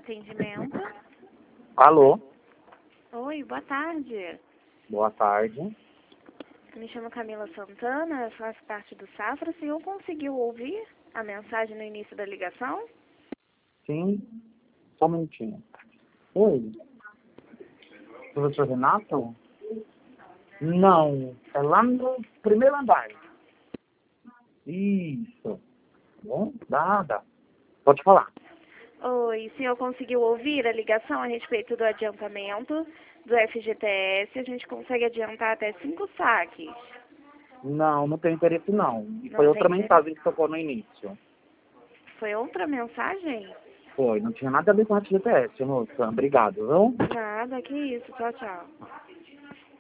atendimento. Alô? Oi, boa tarde. Boa tarde. Me chamo Camila Santana, faço parte do Safra. O senhor conseguiu ouvir a mensagem no início da ligação? Sim. Só um minutinho. Oi. Professor Renato? Não. É lá no primeiro andar. Isso. Bom, dá. Pode falar. Oi, o senhor conseguiu ouvir a ligação a respeito do adiantamento do FGTS? A gente consegue adiantar até 5 saques. Não tenho interesse não. Não Foi outra tem mensagem que tocou no início. Foi outra mensagem? Foi, não tinha nada a ver com a FGTS, moça. Obrigado, viu? Nada, que isso. Tchau, tchau.